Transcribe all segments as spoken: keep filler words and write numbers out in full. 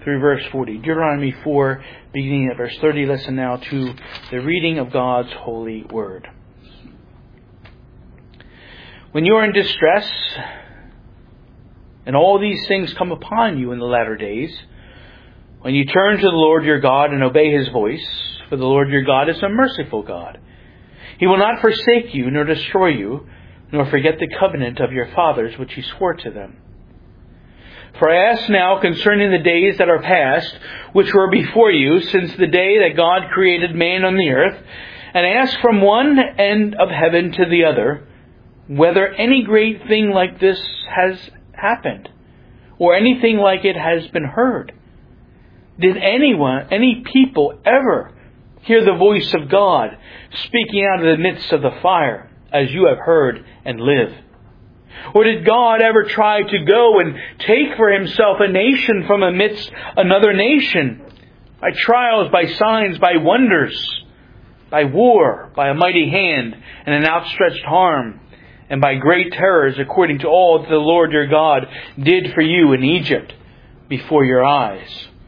through verse forty. Deuteronomy four, beginning at verse thirty. Listen now to the reading of God's holy word. When you are in distress, and all these things come upon you in the latter days, when you turn to the Lord your God and obey His voice, for the Lord your God is a merciful God. He will not forsake you, nor destroy you, nor forget the covenant of your fathers, which He swore to them. For I ask now concerning the days that are past, which were before you, since the day that God created man on the earth, and ask from one end of heaven to the other, whether any great thing like this has happened, or anything like it has been heard. Did anyone, any people ever hear the voice of God speaking out of the midst of the fire, as you have heard and live? Or did God ever try to go and take for Himself a nation from amidst another nation, by trials, by signs, by wonders, by war, by a mighty hand and an outstretched arm, and by great terrors, according to all that the Lord your God did for you in Egypt before your eyes?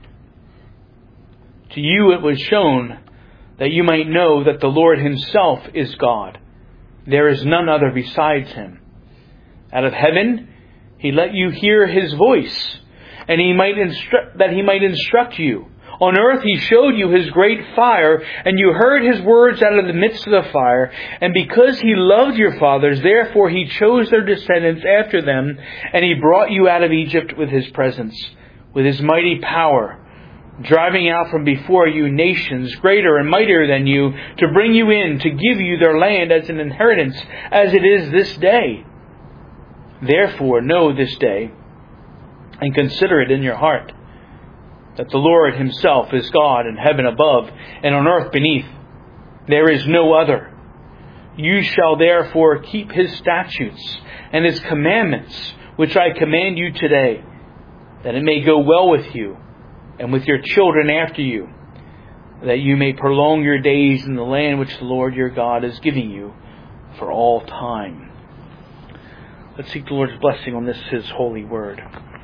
To you it was shown that you might know that the Lord Himself is God. There is none other besides Him. Out of heaven He let you hear His voice, and He might instru- that He might instruct you. On earth He showed you His great fire, and you heard His words out of the midst of the fire. And because He loved your fathers, therefore He chose their descendants after them, and He brought you out of Egypt with His presence, with His mighty power, driving out from before you nations greater and mightier than you, to bring you in, to give you their land as an inheritance, as it is this day. Therefore know this day, and consider it in your heart, that the Lord Himself is God in heaven above and on earth beneath. There is no other. You shall therefore keep His statutes and His commandments, which I command you today, that it may go well with you and with your children after you, that you may prolong your days in the land which the Lord your God is giving you for all time. Let's seek the Lord's blessing on this His holy word.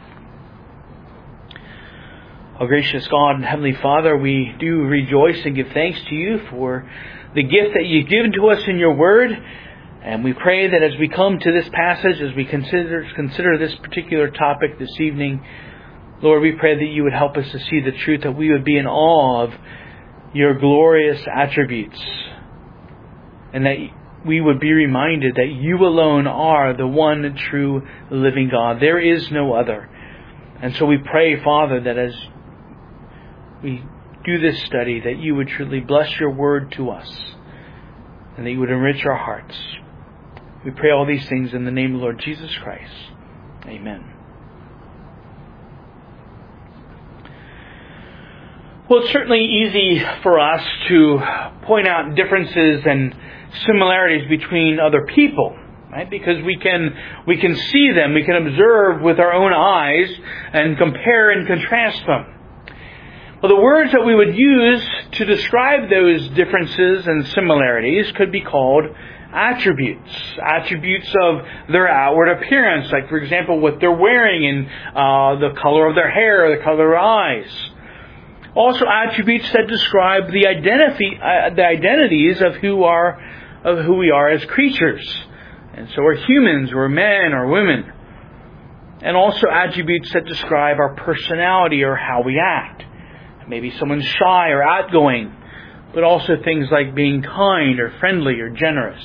O gracious God and Heavenly Father, we do rejoice and give thanks to You for the gift that You've given to us in Your Word. And we pray that as we come to this passage, as we consider consider this particular topic this evening, Lord, we pray that You would help us to see the truth, that we would be in awe of Your glorious attributes, and that we would be reminded that You alone are the one true living God. There is no other. And so we pray, Father, that as we do this study, that You would truly bless Your word to us, and that You would enrich our hearts. We pray all these things in the name of the Lord Jesus Christ. Amen. Well, it's certainly easy for us to point out differences and similarities between other people, right? Because we can we can see them, we can observe with our own eyes and compare and contrast them. Well, the words that we would use to describe those differences and similarities could be called attributes. Attributes of their outward appearance, like, for example, what they're wearing and uh, the color of their hair, the color of their eyes. Also, attributes that describe the identity, uh, the identities of who are of who we are as creatures. And so we're humans, we're men or women. And also attributes that describe our personality or how we act. Maybe someone's shy or outgoing, but also things like being kind or friendly or generous.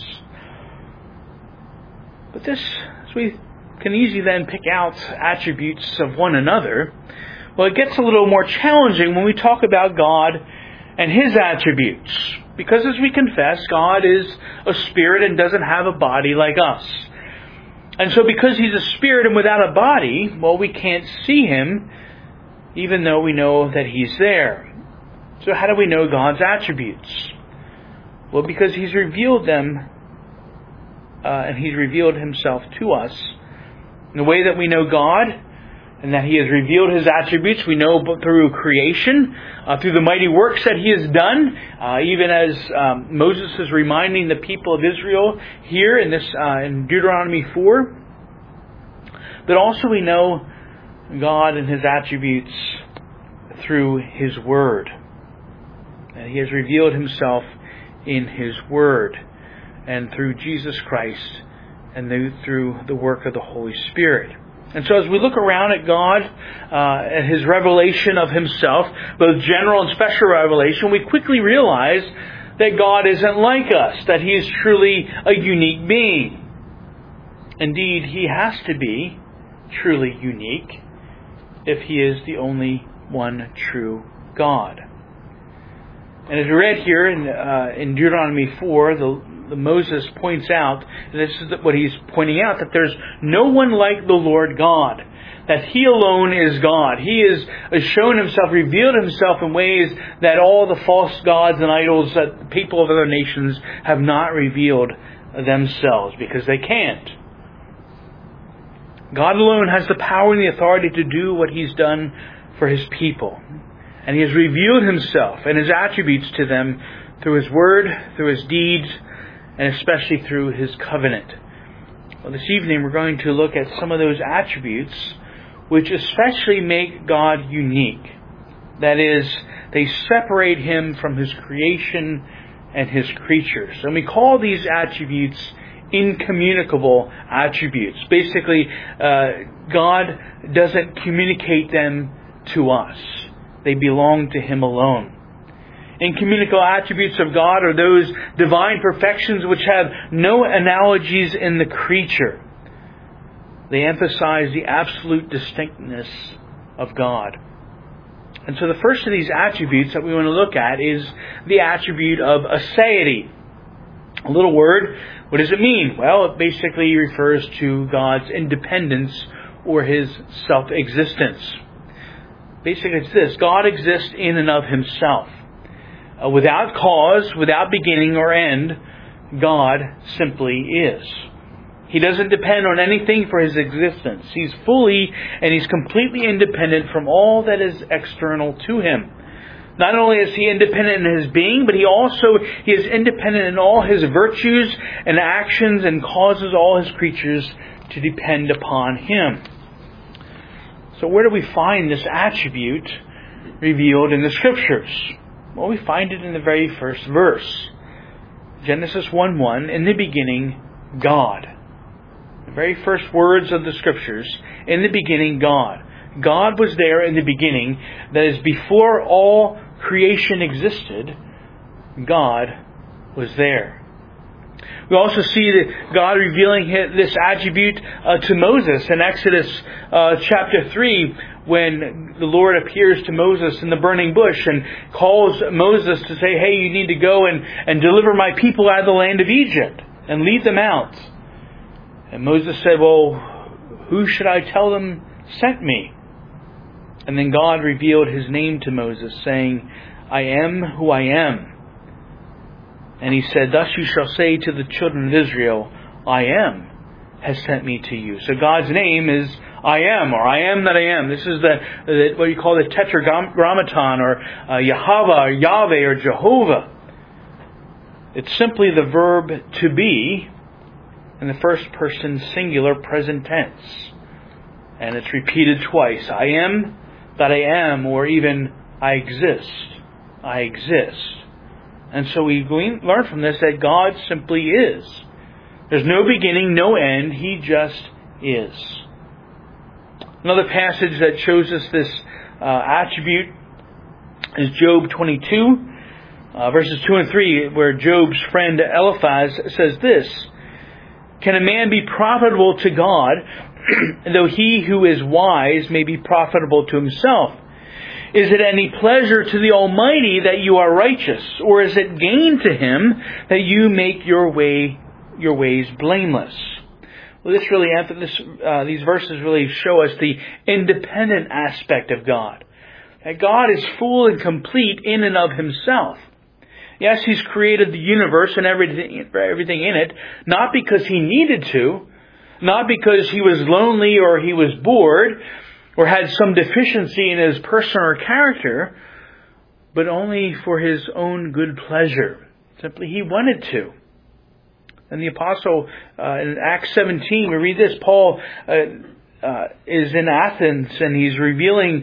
But this, as we can easily then pick out attributes of one another, well, it gets a little more challenging when we talk about God and His attributes. Because as we confess, God is a spirit and doesn't have a body like us. And so because He's a spirit and without a body, well, we can't see Him, even though we know that He's there. So how do we know God's attributes? Well, because He's revealed them, uh, and He's revealed Himself to us. In the way that we know God, and that He has revealed His attributes, we know through creation, uh, through the mighty works that He has done, uh, even as um, Moses is reminding the people of Israel here in this uh, in Deuteronomy four. But also we know God and His attributes through His Word. And He has revealed Himself in His Word and through Jesus Christ and through the work of the Holy Spirit. And so as we look around at God, uh, at His revelation of Himself, both general and special revelation, we quickly realize that God isn't like us, that He is truly a unique being. Indeed, He has to be truly unique if He is the only one true God. And as we read here in, uh, in Deuteronomy four, the, the Moses points out, and this is what he's pointing out, that there's no one like the Lord God, that He alone is God. He has shown Himself, revealed Himself in ways that all the false gods and idols that the people of other nations have not revealed themselves, because they can't. God alone has the power and the authority to do what He's done for His people. And He has revealed Himself and His attributes to them through His Word, through His deeds, and especially through His covenant. Well, this evening we're going to look at some of those attributes which especially make God unique. That is, they separate Him from His creation and His creatures. And we call these attributes incommunicable attributes. Basically, uh, God doesn't communicate them to us. They belong to Him alone. Incommunicable attributes of God are those divine perfections which have no analogies in the creature. They emphasize the absolute distinctness of God. And so the first of these attributes that we want to look at is the attribute of aseity. A little word. What does it mean? Well, it basically refers to God's independence or His self-existence. Basically, it's this. God exists in and of Himself. Uh, without cause, without beginning or end, God simply is. He doesn't depend on anything for His existence. He's fully and He's completely independent from all that is external to Him. Not only is He independent in His being, but He also He is independent in all His virtues and actions and causes all His creatures to depend upon Him. So where do we find this attribute revealed in the Scriptures? Well, we find it in the very first verse. Genesis one one, in the beginning, God. The very first words of the Scriptures, in the beginning, God. God was there in the beginning. That is, before all creation existed, God was there. We also see that God revealing this attribute uh, to Moses in Exodus uh, chapter three, when the Lord appears to Moses in the burning bush and calls Moses to say, hey, you need to go and, and deliver my people out of the land of Egypt and lead them out. And Moses said, well, who should I tell them sent me? And then God revealed His name to Moses, saying, I am who I am. And He said, thus you shall say to the children of Israel, I am has sent me to you. So God's name is I am, or I am that I am. This is the, the what you call the tetragrammaton, or uh, Yahweh, or Yahweh, or Jehovah. It's simply the verb to be in the first person singular present tense. And it's repeated twice. I am that I am, or even I exist. I exist. And so we learn from this that God simply is. There's no beginning, no end. He just is. Another passage that shows us this uh, attribute is Job twenty-two, uh, verses two and three, where Job's friend Eliphaz says this, can a man be profitable to God, though he who is wise may be profitable to himself? Is it any pleasure to the Almighty that you are righteous, or is it gain to Him that you make your way your ways blameless? Well, this really this, uh, these verses really show us the independent aspect of God. That God is full and complete in and of Himself. Yes, He's created the universe and everything, everything in it, not because He needed to, not because He was lonely or He was bored, or had some deficiency in His person or character, but only for His own good pleasure. Simply He wanted to. And the apostle, uh, in Acts seventeen, we read this. Paul uh, uh, is in Athens and he's revealing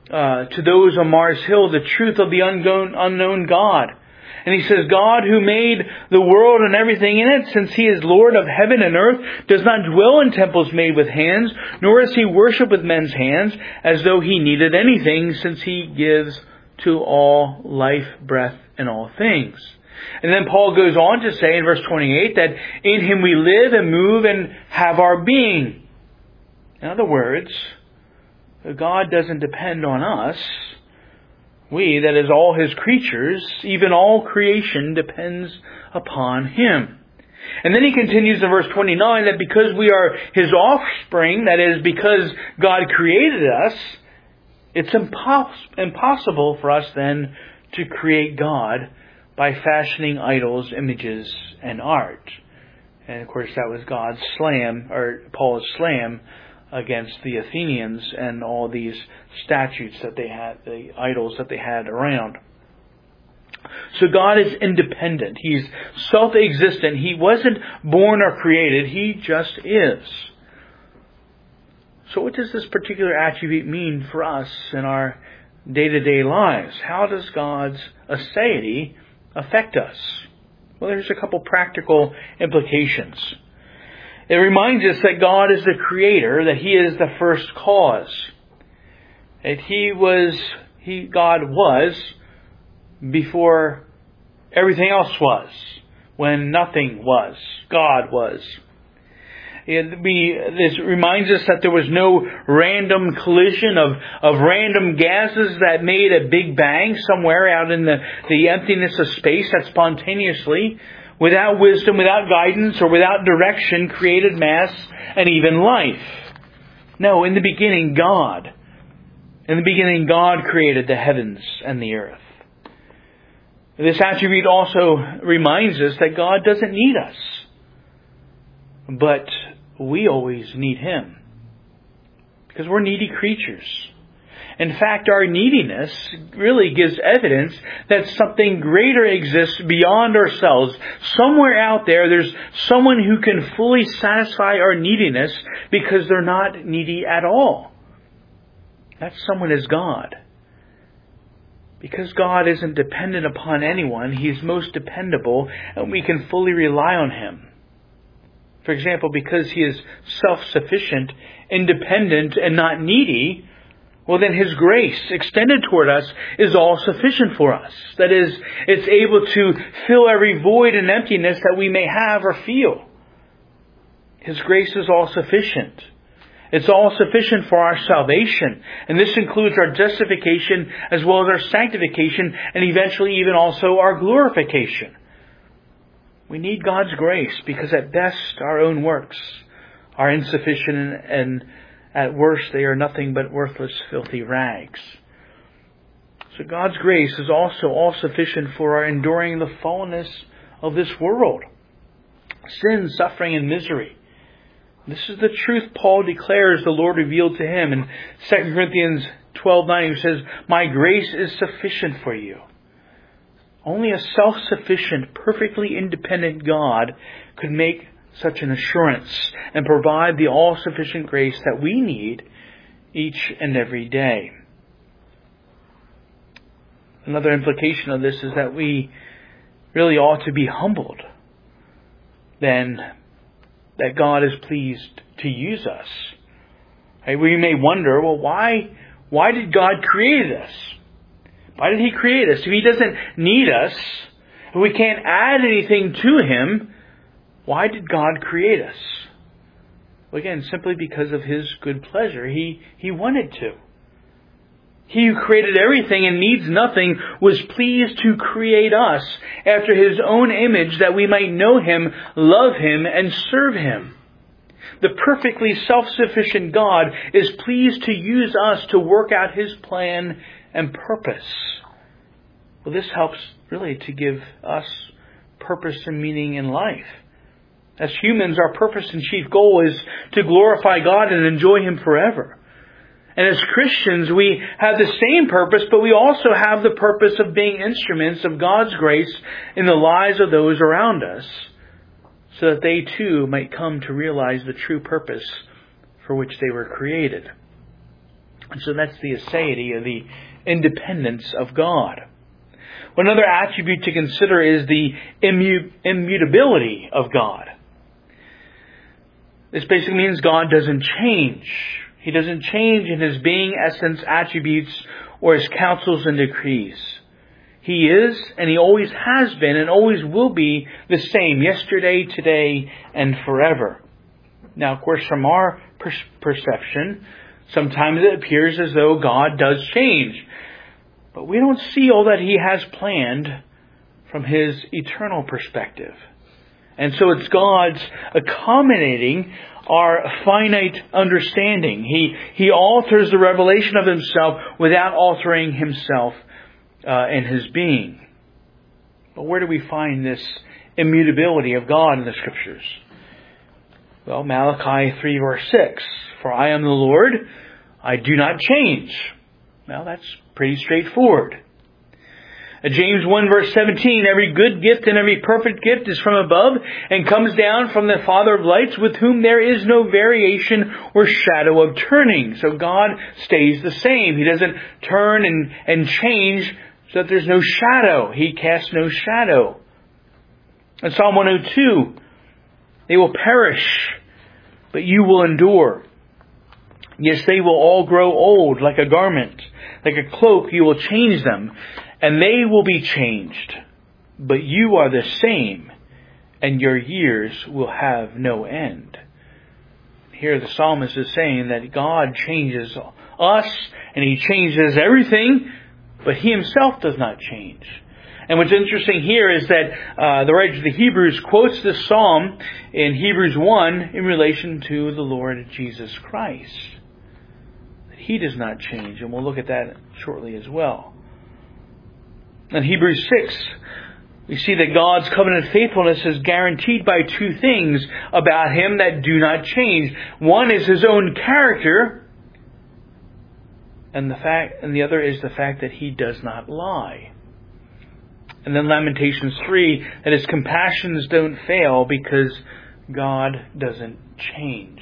uh, to those on Mars Hill the truth of the unknown, unknown God. And he says, God who made the world and everything in it, since he is Lord of heaven and earth, does not dwell in temples made with hands, nor is he worshipped with men's hands, as though he needed anything, since he gives to all life, breath, and all things. And then Paul goes on to say in verse twenty-eight that in him we live and move and have our being. In other words, God doesn't depend on us. We, that is all his creatures, even all creation, depends upon him. And then he continues in verse twenty-nine that because we are his offspring, that is, because God created us, it's impos- impossible for us then to create God by fashioning idols, images, and art. And of course that was God's slam, or Paul's slam, against the Athenians and all these statues that they had, the idols that they had around. So God is independent. He's self-existent. He wasn't born or created. He just is. So what does this particular attribute mean for us in our day-to-day lives? How does God's aseity affect us? Well, there's a couple practical implications. It reminds us that God is the creator, that he is the first cause. That he was, he, God was before everything else was. When nothing was, God was. It be, this reminds us that there was no random collision of, of random gases that made a big bang somewhere out in the, the emptiness of space that spontaneously, without wisdom, without guidance, or without direction, created mass and even life. No, in the beginning, God. In the beginning, God created the heavens and the earth. This attribute also reminds us that God doesn't need us. But we always need him. Because we're needy creatures. In fact, our neediness really gives evidence that something greater exists beyond ourselves. Somewhere out there, there's someone who can fully satisfy our neediness because they're not needy at all. That someone is God. Because God isn't dependent upon anyone, He is most dependable, and we can fully rely on Him. For example, because He is self-sufficient, independent, and not needy, well then His grace extended toward us is all sufficient for us. That is, it's able to fill every void and emptiness that we may have or feel. His grace is all sufficient. It's all sufficient for our salvation. And this includes our justification as well as our sanctification and eventually even also our glorification. We need God's grace because at best our own works are insufficient and at worst they are nothing but worthless, filthy rags. So God's grace is also all sufficient for our enduring the fallenness of this world. Sin, suffering, and misery. This is the truth Paul declares the Lord revealed to him in Second Corinthians twelve nine, who says, "My grace is sufficient for you." Only a self-sufficient, perfectly independent God could make such an assurance and provide the all-sufficient grace that we need each and every day. Another implication of this is that we really ought to be humbled then that God is pleased to use us. Right? We may wonder, well, why, why did God create us? Why did He create us? If He doesn't need us, if we can't add anything to Him, why did God create us? Well, again, simply because of His good pleasure. He, He wanted to. He who created everything and needs nothing was pleased to create us after His own image that we might know Him, love Him, and serve Him. The perfectly self-sufficient God is pleased to use us to work out His plan and purpose. Well, this helps really to give us purpose and meaning in life. As humans, our purpose and chief goal is to glorify God and enjoy Him forever. And as Christians, we have the same purpose, but we also have the purpose of being instruments of God's grace in the lives of those around us, so that they too might come to realize the true purpose for which they were created. And so that's the aseity, or the independence of God. One other attribute to consider is the immu- immutability of God. This basically means God doesn't change. He doesn't change in His being, essence, attributes, or His counsels and decrees. He is, and He always has been, and always will be the same, yesterday, today, and forever. Now, of course, from our per- perception, sometimes it appears as though God does change. But we don't see all that He has planned from His eternal perspective. And so it's God's accommodating our finite understanding. He, he alters the revelation of Himself without altering Himself uh, in His being. But where do we find this immutability of God in the Scriptures? Well, Malachi three verse six. For I am the Lord, I do not change. Well, that's pretty straightforward. James one verse seventeen, every good gift and every perfect gift is from above and comes down from the Father of lights, with whom there is no variation or shadow of turning. So God stays the same. He doesn't turn and, and change so that there's no shadow. He casts no shadow. In Psalm one oh two, they will perish, but you will endure. Yes, they will all grow old like a garment. Like a cloak, you will change them, and they will be changed. But you are the same, and your years will have no end. Here the psalmist is saying that God changes us, and He changes everything, but He Himself does not change. And what's interesting here is that uh, the writer of the Hebrews quotes this psalm in Hebrews one in relation to the Lord Jesus Christ. He does not change, and we'll look at that shortly as well. In Hebrews six, we see that God's covenant faithfulness is guaranteed by two things about Him that do not change. One is His own character, and the fact, and the other is the fact that He does not lie. And then Lamentations three, that His compassions don't fail because God doesn't change.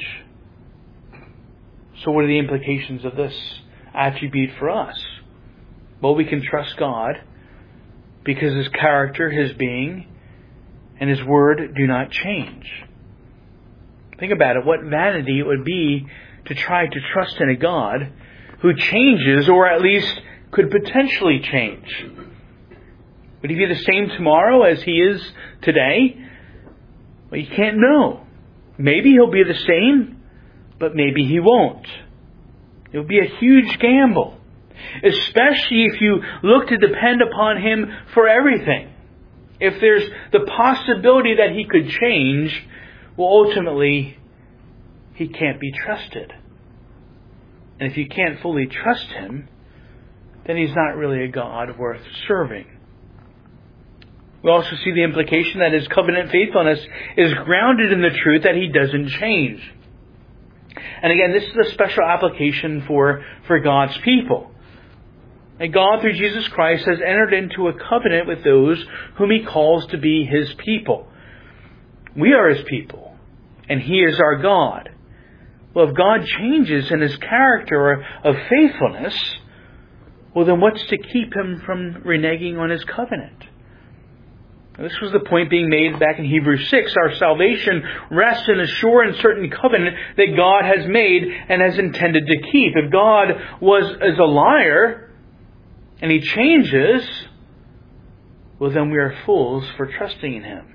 So what are the implications of this attribute for us? Well, we can trust God because His character, His being, and His word do not change. Think about it. What vanity it would be to try to trust in a God who changes, or at least could potentially change. Would He be the same tomorrow as He is today? Well, you can't know. Maybe He'll be the same, but maybe He won't. It would be a huge gamble, especially if you look to depend upon Him for everything. If there's the possibility that He could change, well, ultimately, He can't be trusted. And if you can't fully trust Him, then He's not really a God worth serving. We also see the implication that His covenant faithfulness is grounded in the truth that He doesn't change. And again, this is a special application for, for God's people. And God, through Jesus Christ, has entered into a covenant with those whom He calls to be His people. We are His people, and He is our God. Well, if God changes in His character of faithfulness, well, then what's to keep Him from reneging on His covenant? This was the point being made back in Hebrews six. Our salvation rests in a sure and certain covenant that God has made and has intended to keep. If God was is a liar and He changes, well, then we are fools for trusting in Him.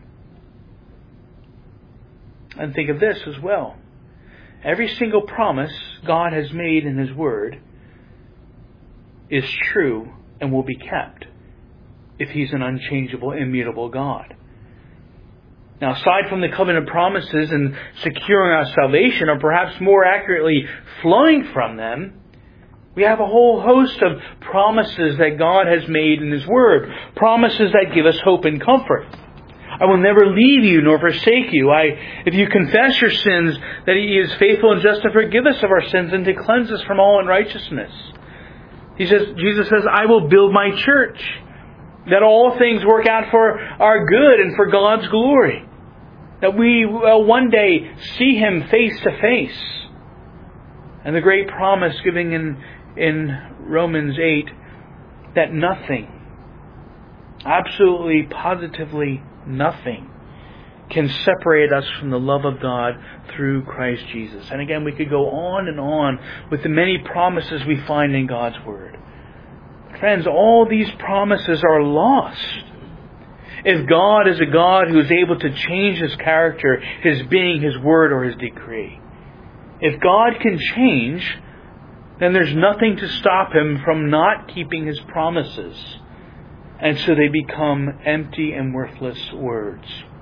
And think of this as well. Every single promise God has made in His Word is true and will be kept, if He's an unchangeable, immutable God. Now, aside from the covenant promises and securing our salvation, or perhaps more accurately, flowing from them, we have a whole host of promises that God has made in His Word. Promises that give us hope and comfort. I will never leave you nor forsake you. I, if you confess your sins, that He is faithful and just to forgive us of our sins and to cleanse us from all unrighteousness. He says, Jesus says, I will build my church. That all things work out for our good and for God's glory. That we will one day see Him face to face. And the great promise given in, in Romans eight that nothing, absolutely, positively nothing, can separate us from the love of God through Christ Jesus. And again, we could go on and on with the many promises we find in God's Word. Friends, all these promises are lost if God is a God who is able to change His character, His being, His word, or His decree. If God can change, then there's nothing to stop Him from not keeping His promises. And so they become empty and worthless words.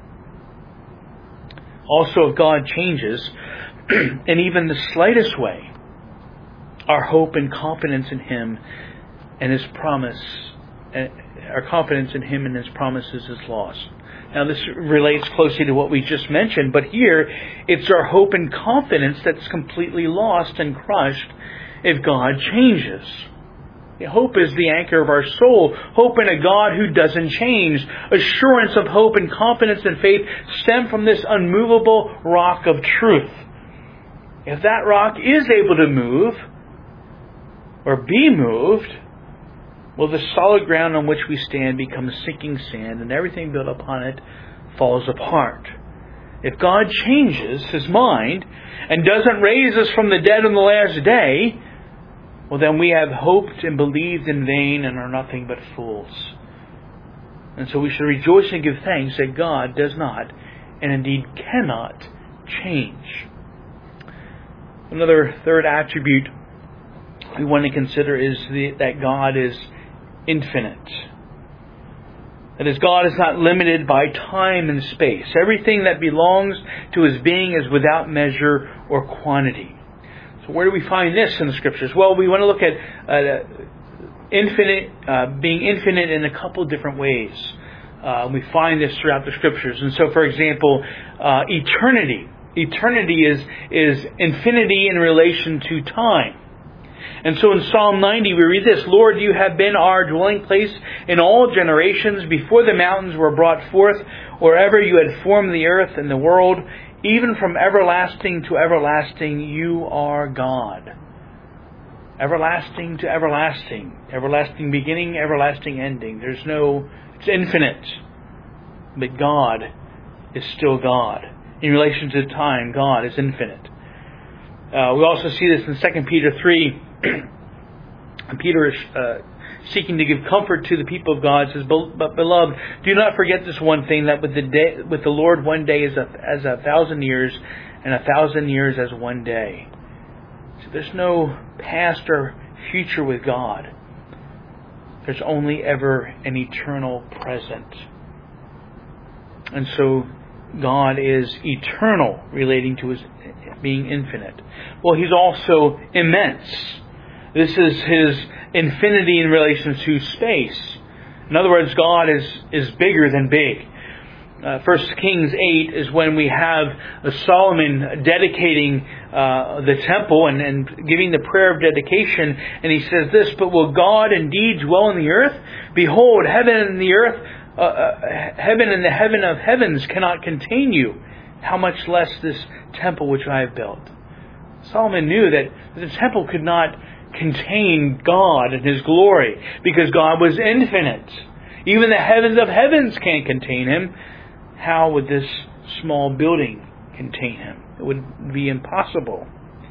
Also, if God changes, in even the slightest way, our hope and confidence in Him and His promise, our confidence in Him and His promises is lost. Now, this relates closely to what we just mentioned, but here it's our hope and confidence that's completely lost and crushed if God changes. Hope is the anchor of our soul. Hope in a God who doesn't change. Assurance of hope and confidence and faith stem from this unmovable rock of truth. If that rock is able to move or be moved, well, the solid ground on which we stand becomes sinking sand, and everything built upon it falls apart. If God changes His mind and doesn't raise us from the dead on the last day, well, then we have hoped and believed in vain and are nothing but fools. And so we should rejoice and give thanks that God does not, and indeed cannot, change. Another third attribute we want to consider is the, that God is infinite. That is, God is not limited by time and space. Everything that belongs to His being is without measure or quantity. So where do we find this in the Scriptures? Well, we want to look at uh, infinite, uh, being infinite in a couple different ways. Uh, we find this throughout the Scriptures. And so, for example, uh, eternity. Eternity is, is infinity in relation to time. And so in Psalm ninety we read this, Lord, you have been our dwelling place in all generations, before the mountains were brought forth, or ever you had formed the earth and the world. Even from everlasting to everlasting, you are God. Everlasting to everlasting. Everlasting beginning, everlasting ending. There's no, it's infinite. But God is still God. In relation to time, God is infinite. Uh, we also see this in Second Peter three. Peter is uh, seeking to give comfort to the people of God. Says, "But beloved, do not forget this one thing, that with the day, with the Lord, one day is a, as a thousand years, and a thousand years as one day." So there's no past or future with God. There's only ever an eternal present. And so God is eternal, relating to His being infinite. Well, He's also immense. This is His infinity in relation to space. In other words, God is, is bigger than big. Uh, First Kings eight is when we have uh, Solomon dedicating uh, the temple and, and giving the prayer of dedication. And he says this, "But will God indeed dwell in the earth? Behold, heaven and the earth, uh, uh, heaven and the heaven of heavens cannot contain you. How much less this temple which I have built." Solomon knew that the temple could not contain God and His glory, because God was infinite. Even the heavens of heavens can't contain Him. How would this small building contain Him? It would be impossible.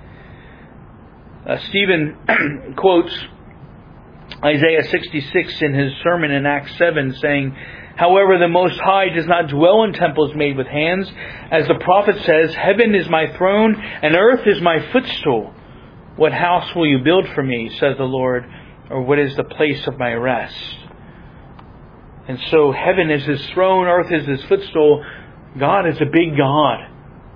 Uh, Stephen quotes Isaiah sixty-six in his sermon in Acts seven, saying, "However, the Most High does not dwell in temples made with hands. As the prophet says, 'Heaven is my throne, and earth is my footstool. What house will you build for me, says the Lord, or what is the place of my rest?'" And so heaven is His throne, earth is His footstool. God is a big God.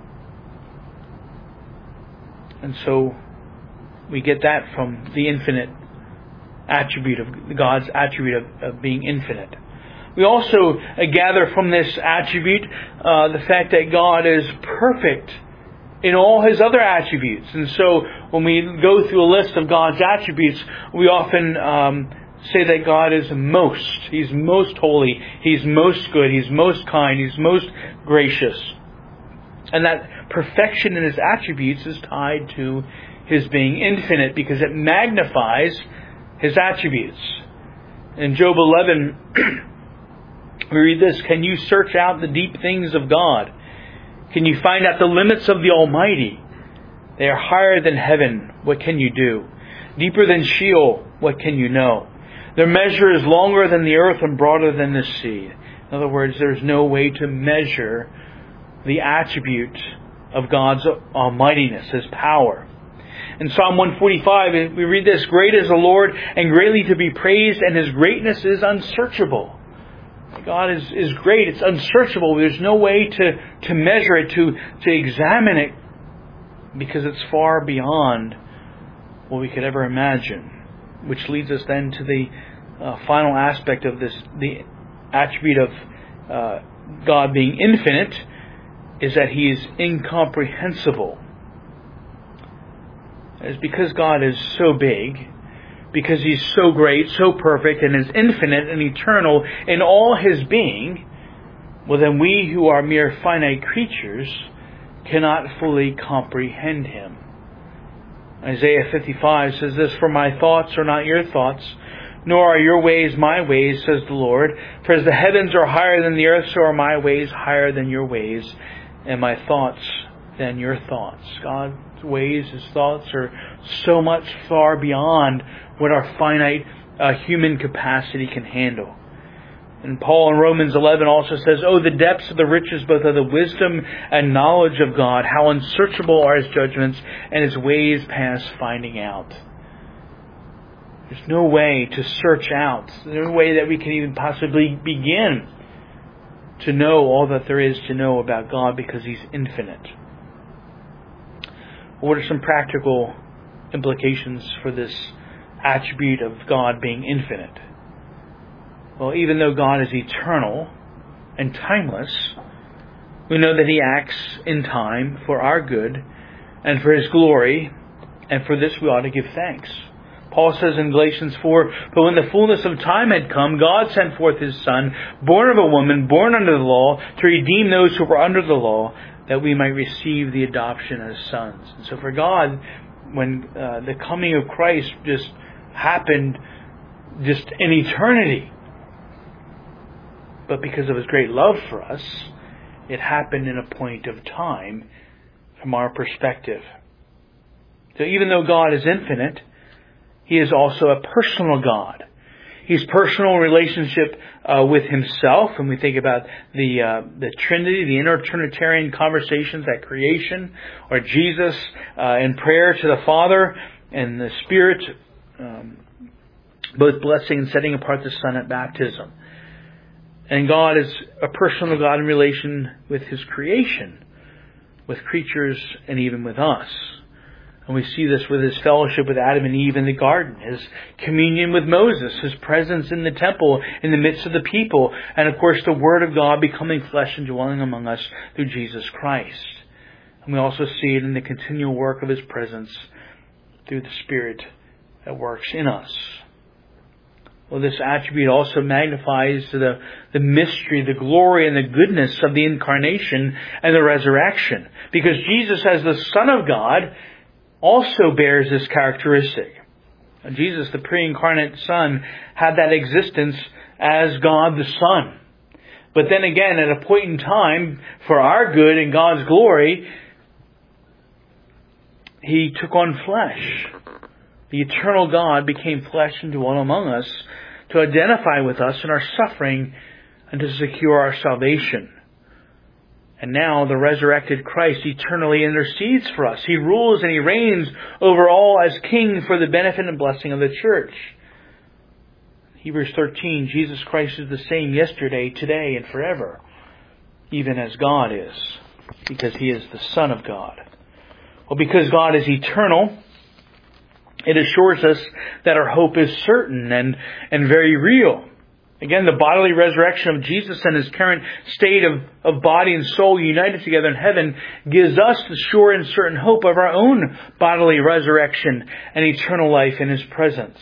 And so we get that from the infinite attribute of God's attribute of, of being infinite. We also uh, gather from this attribute uh, the fact that God is perfect in all His other attributes. And so when we go through a list of God's attributes, we often um, say that God is most. He's most holy. He's most good. He's most kind. He's most gracious. And that perfection in His attributes is tied to His being infinite, because it magnifies His attributes. In Job eleven, we read this: "Can you search out the deep things of God? Can you find out the limits of the Almighty? They are higher than heaven. What can you do? Deeper than Sheol. What can you know? Their measure is longer than the earth and broader than the sea." In other words, there's no way to measure the attribute of God's almightiness, His power. In Psalm one forty-five, we read this: "Great is the Lord and greatly to be praised, and His greatness is unsearchable." God is, is great. It's unsearchable. There's no way to, to measure it, to, to examine it, because it's far beyond what we could ever imagine. Which leads us then to the uh, final aspect of this, the attribute of uh, God being infinite, is that He is incomprehensible. It's because God is so big, because He's so great, so perfect, and is infinite and eternal in all His being, well then we who are mere finite creatures cannot fully comprehend Him. Isaiah fifty-five says this: "For my thoughts are not your thoughts, nor are your ways my ways, says the Lord. For as the heavens are higher than the earth, so are my ways higher than your ways, and my thoughts than your thoughts." God's ways, His thoughts are so much far beyond what our finite uh, human capacity can handle. And Paul in Romans eleven also says, "Oh, the depths of the riches both of the wisdom and knowledge of God, how unsearchable are His judgments, and His ways past finding out." There's no way to search out. There's no way that we can even possibly begin to know all that there is to know about God, because He's infinite. What are some practical implications for this attribute of God being infinite? Well, even though God is eternal and timeless, we know that He acts in time for our good and for His glory, and for this we ought to give thanks. Paul says in Galatians four, "But when the fullness of time had come, God sent forth His Son, born of a woman, born under the law, to redeem those who were under the law, that we might receive the adoption as sons." And so for God, when uh, the coming of Christ just happened just in eternity, but because of His great love for us, it happened in a point of time from our perspective. So even though God is infinite, He is also a personal God. He's personal relationship uh, with Himself. When we think about the uh, the Trinity, the inner Trinitarian conversations at creation, or Jesus uh, in prayer to the Father, and the Spirit um, both blessing and setting apart the Son at baptism. And God is a personal God in relation with His creation, with creatures, and even with us. And we see this with His fellowship with Adam and Eve in the garden, His communion with Moses, His presence in the temple in the midst of the people, and of course the Word of God becoming flesh and dwelling among us through Jesus Christ. And we also see it in the continual work of His presence through the Spirit that works in us. Well, this attribute also magnifies the, the mystery, the glory, and the goodness of the incarnation and the resurrection. Because Jesus, as the Son of God, also bears this characteristic. And Jesus, the pre-incarnate Son, had that existence as God the Son. But then again, at a point in time, for our good and God's glory, He took on flesh. The eternal God became flesh and dwelt among us to identify with us in our suffering and to secure our salvation. And now the resurrected Christ eternally intercedes for us. He rules and He reigns over all as King for the benefit and blessing of the church. Hebrews thirteen, Jesus Christ is the same yesterday, today, and forever, even as God is, because He is the Son of God. Well, because God is eternal, it assures us that our hope is certain and, and very real. Again, the bodily resurrection of Jesus and His current state of, of body and soul united together in heaven gives us the sure and certain hope of our own bodily resurrection and eternal life in His presence.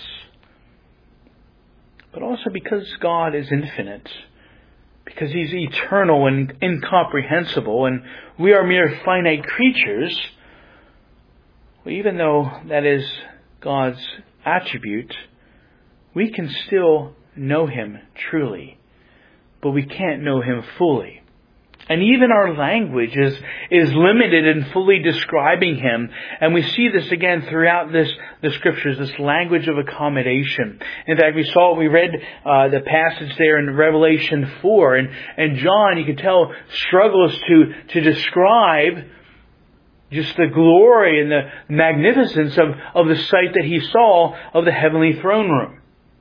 But also because God is infinite, because He's eternal and incomprehensible, and we are mere finite creatures, Well, even though that is God's attribute, we can still know Him truly, but we can't know Him fully. And even our language is, is limited in fully describing Him. And we see this again throughout this, the Scriptures, this language of accommodation. In fact, we saw, we read uh, the passage there in Revelation four. And, and John, you can tell, struggles to, to describe just the glory and the magnificence of, of the sight that he saw of the heavenly throne room.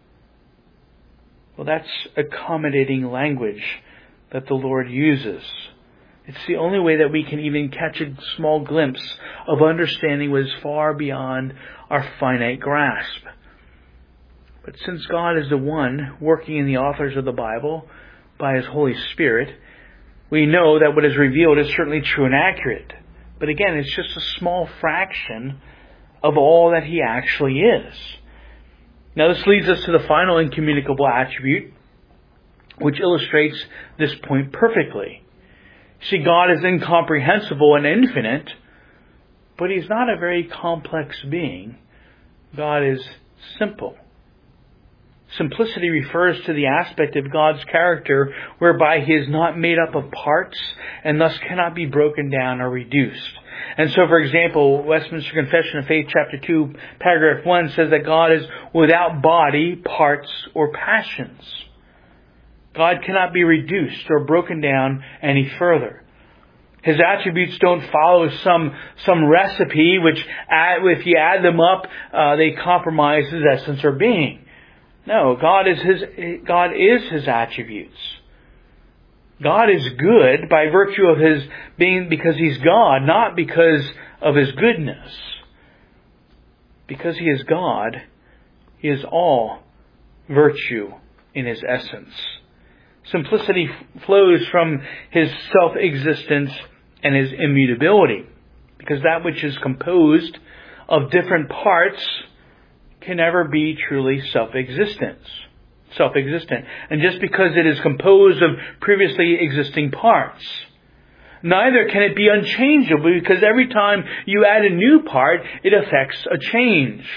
Well, that's accommodating language that the Lord uses. It's the only way that we can even catch a small glimpse of understanding what is far beyond our finite grasp. But since God is the one working in the authors of the Bible by His Holy Spirit, we know that what is revealed is certainly true and accurate. But again, it's just a small fraction of all that He actually is. Now this leads us to the final incommunicable attribute, which illustrates this point perfectly. See, God is incomprehensible and infinite, but He's not a very complex being. God is simple. Simplicity refers to the aspect of God's character whereby He is not made up of parts and thus cannot be broken down or reduced. And so, for example, Westminster Confession of Faith, chapter two, paragraph one says that God is without body, parts, or passions. God cannot be reduced or broken down any further. His attributes don't follow some some recipe which, add, if you add them up, uh, they compromise His essence or being. No, God is His God is His attributes. God is good by virtue of His being, because He's God, not because of His goodness. Because He is God, He is all virtue in His essence. Simplicity flows from His self-existence and His immutability, because that which is composed of different parts can never be truly self-existent. Self-existent. And just because it is composed of previously existing parts, neither can it be unchangeable, because every time you add a new part, it affects a change.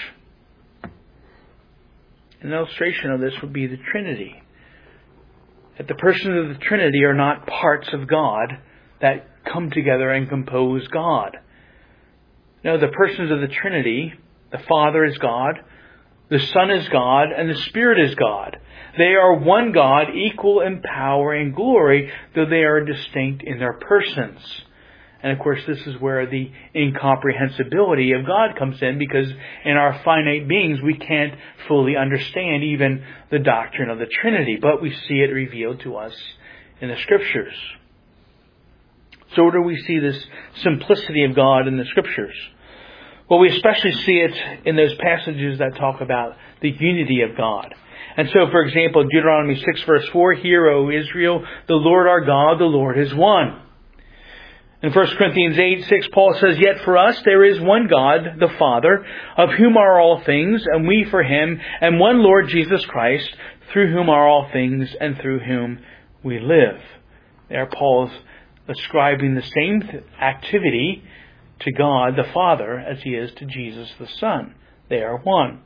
An illustration of this would be the Trinity. That the persons of the Trinity are not parts of God that come together and compose God. No, the persons of the Trinity, the Father is God, the Son is God, and the Spirit is God. They are one God, equal in power and glory, though they are distinct in their persons. And of course, this is where the incomprehensibility of God comes in, because in our finite beings, we can't fully understand even the doctrine of the Trinity, but we see it revealed to us in the Scriptures. So where do we see this simplicity of God in the Scriptures? Well, we especially see it in those passages that talk about the unity of God. And so, for example, Deuteronomy six verse four, "Hear, O Israel, the Lord our God, the Lord is one." In First Corinthians eight six, Paul says, "Yet for us there is one God, the Father, of whom are all things, and we for Him, and one Lord Jesus Christ, through whom are all things, and through whom we live." There Paul's ascribing the same activity to God the Father as He is to Jesus the Son. They are one.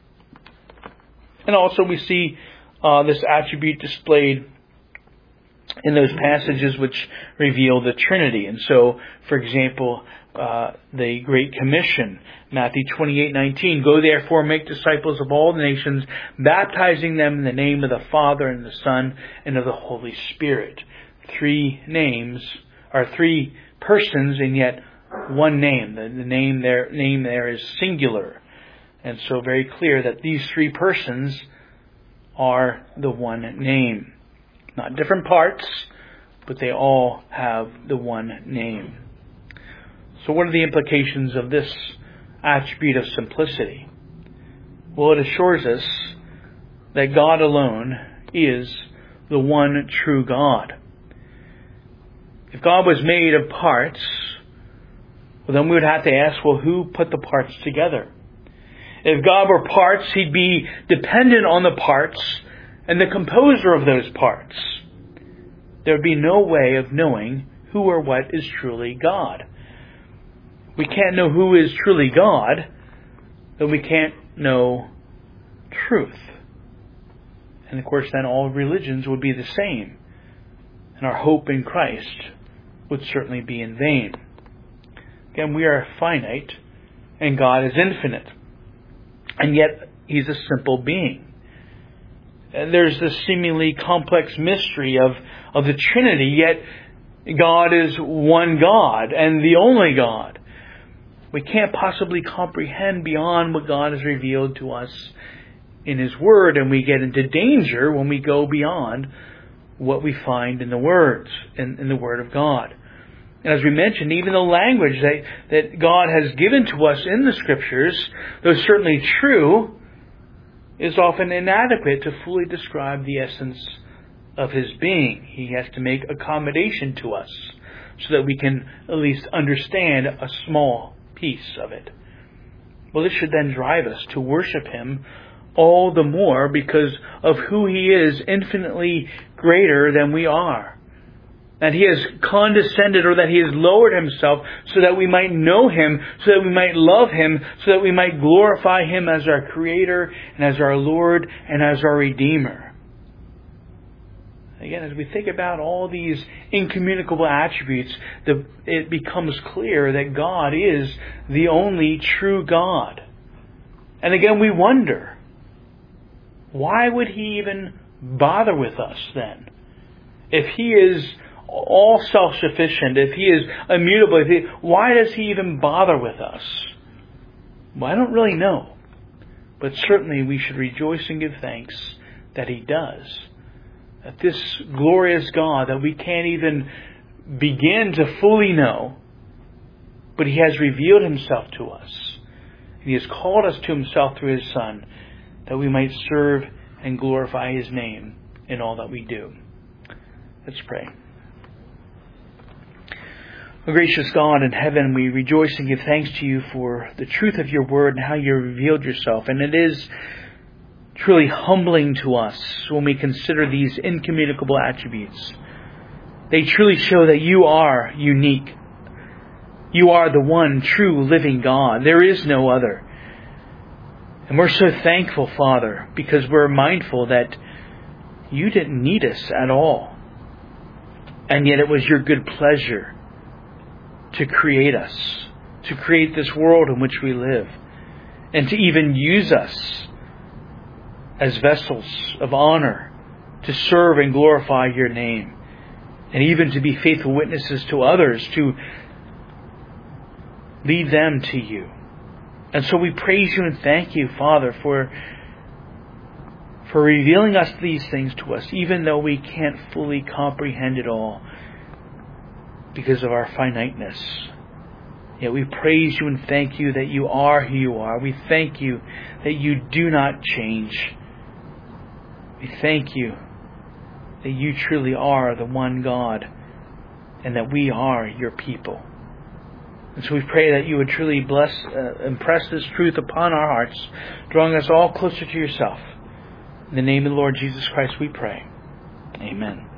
And also we see uh, this attribute displayed in those passages which reveal the Trinity. And so, for example, uh, the Great Commission, Matthew twenty-eight nineteen, "Go therefore, make disciples of all the nations, baptizing them in the name of the Father and the Son and of the Holy Spirit." Three names, or three persons, and yet one name. The, the name there name there is singular. And so very clear that these three persons are the one name. Not different parts, but they all have the one name. So what are the implications of this attribute of simplicity? Well, it assures us that God alone is the one true God. If God was made of parts, well, then we would have to ask, well, who put the parts together? If God were parts, He'd be dependent on the parts and the composer of those parts. There would be no way of knowing who or what is truly God. we can't know who is truly God, then we can't know truth. And of course, then all religions would be the same. And our hope in Christ would certainly be in vain. Again, we are finite, and God is infinite. And yet, He's a simple being. And there's this seemingly complex mystery of, of the Trinity, yet God is one God, and the only God. We can't possibly comprehend beyond what God has revealed to us in His Word, and we get into danger when we go beyond what we find in the words, in, in the Word of God. And as we mentioned, even the language that, that God has given to us in the Scriptures, though certainly true, is often inadequate to fully describe the essence of His being. He has to make accommodation to us so that we can at least understand a small piece of it. Well, this should then drive us to worship Him all the more because of who He is, infinitely greater than we are. That He has condescended, or that He has lowered Himself so that we might know Him, so that we might love Him, so that we might glorify Him as our Creator and as our Lord and as our Redeemer. Again, as we think about all these incommunicable attributes, the, it becomes clear that God is the only true God. And again, we wonder, why would He even bother with us then? If He is all self-sufficient, if He is immutable, if he, why does He even bother with us? Well, I don't really know. But certainly we should rejoice and give thanks that He does. That this glorious God that we can't even begin to fully know, but He has revealed Himself to us. And He has called us to Himself through His Son, that we might serve and glorify His name in all that we do. Let's pray. O gracious God in heaven, we rejoice and give thanks to You for the truth of Your word and how You revealed Yourself. And it is truly humbling to us when we consider these incommunicable attributes. They truly show that You are unique. You are the one true living God. There is no other. And we're so thankful, Father, because we're mindful that You didn't need us at all. And yet it was Your good pleasure to create us, to create this world in which we live, and to even use us as vessels of honor to serve and glorify Your name, and even to be faithful witnesses to others, to lead them to You. And so we praise You and thank You, Father, for, for revealing us these things to us, even though we can't fully comprehend it all because of our finiteness. Yet we praise You and thank You that You are who You are. We thank You that You do not change. We thank You that You truly are the one God and that we are Your people. And so we pray that You would truly bless, uh, impress this truth upon our hearts, drawing us all closer to Yourself. In the name of the Lord Jesus Christ we pray. Amen.